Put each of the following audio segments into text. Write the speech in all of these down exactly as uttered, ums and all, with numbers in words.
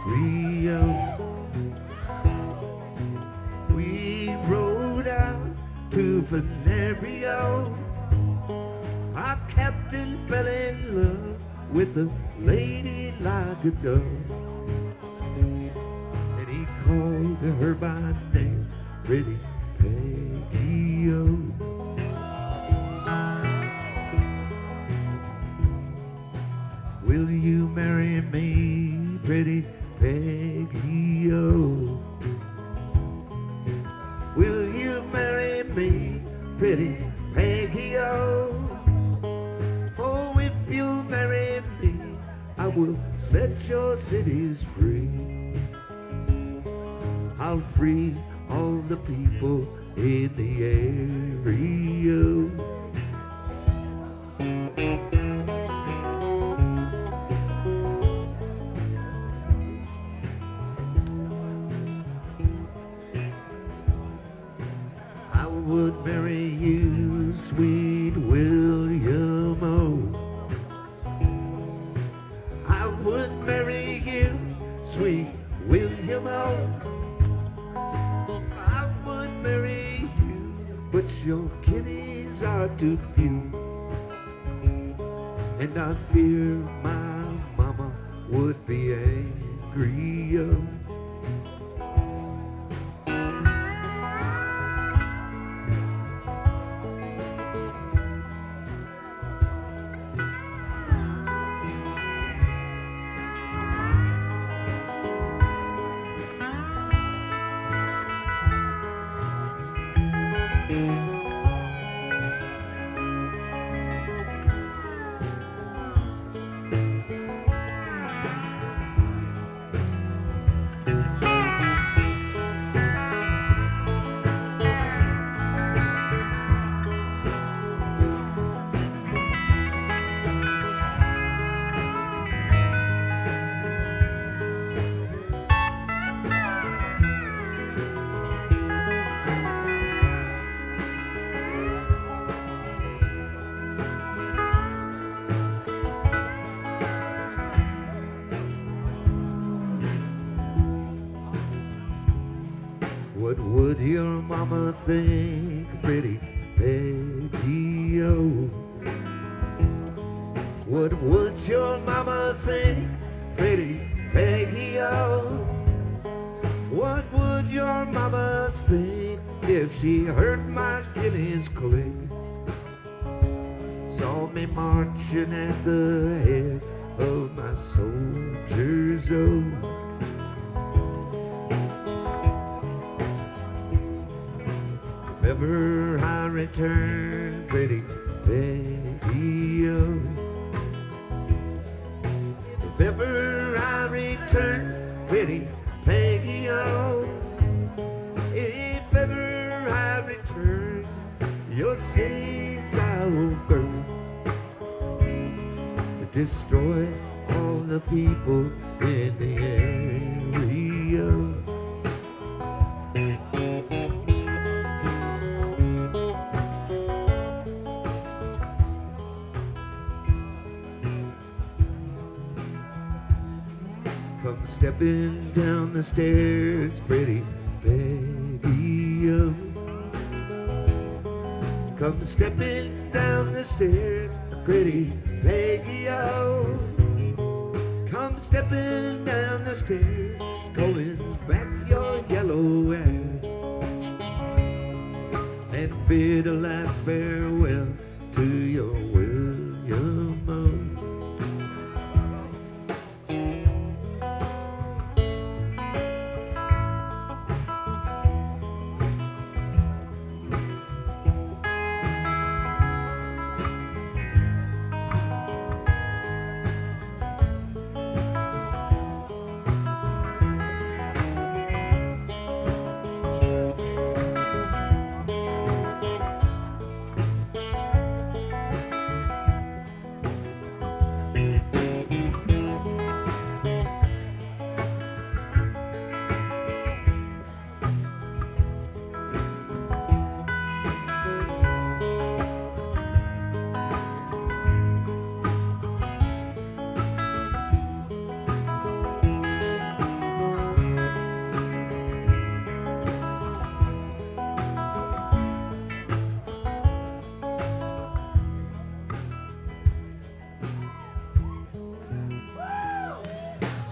Rio. We rode out to Venerio. Our captain fell in love with a lady like a dove, and he called her by name, Pretty Peggy-O. Will you marry me, Pretty Peggy-O? Will you marry me, Pretty Peggy-O? Oh, if you marry me, I will set your cities free. I'll free all the people in the area. I would marry you, sweet William-O. I would marry you, sweet William-O. I would marry you, but your kidneys are too few, and I fear my mama would be angry. What would your mama think, Pretty Peggy-O? What would your mama think, Pretty Peggy-O? What would your mama think if she heard my Guinness click? Saw me marching at the head of my soldiers, oh. If ever I return, Pretty Peggy-O. If ever I return, Pretty Peggy-O. If ever I return, your cities I will burn, to destroy all the people in the area. Come stepping down the stairs, Pretty Peggy-O. Come stepping down the stairs, Pretty Peggy-O. Come stepping down the stairs, going back your yellow hair, and bid a last farewell to your William-O.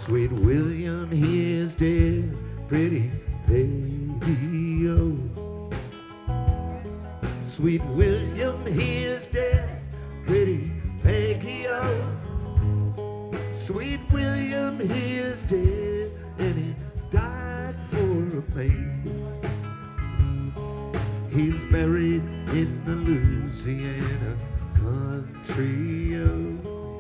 Sweet William, he is dead, pretty Peggy-O. Sweet William, he is dead, pretty Peggy-O. Sweet William, he is dead, and he died for a maid. He's buried in the Louisiana country-o.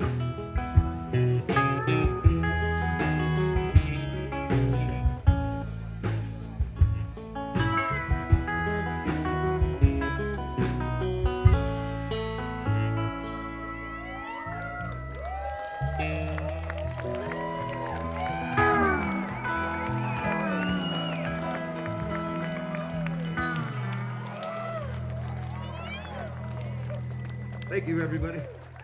Thank you, everybody.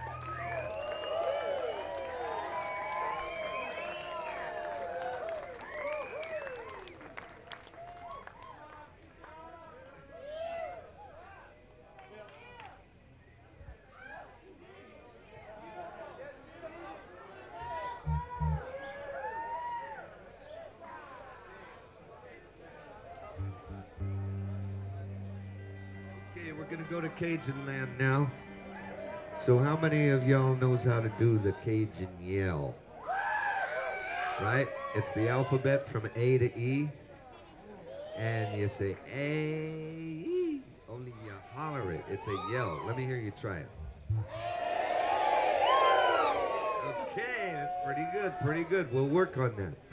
Okay, we're gonna go to Cajun land now. So how many of y'all knows how to do the Cajun yell? Right? It's the alphabet from A to E. And you say A, only you holler it. It's a yell. Let me hear you try it. Okay, that's pretty good, pretty good. We'll work on that.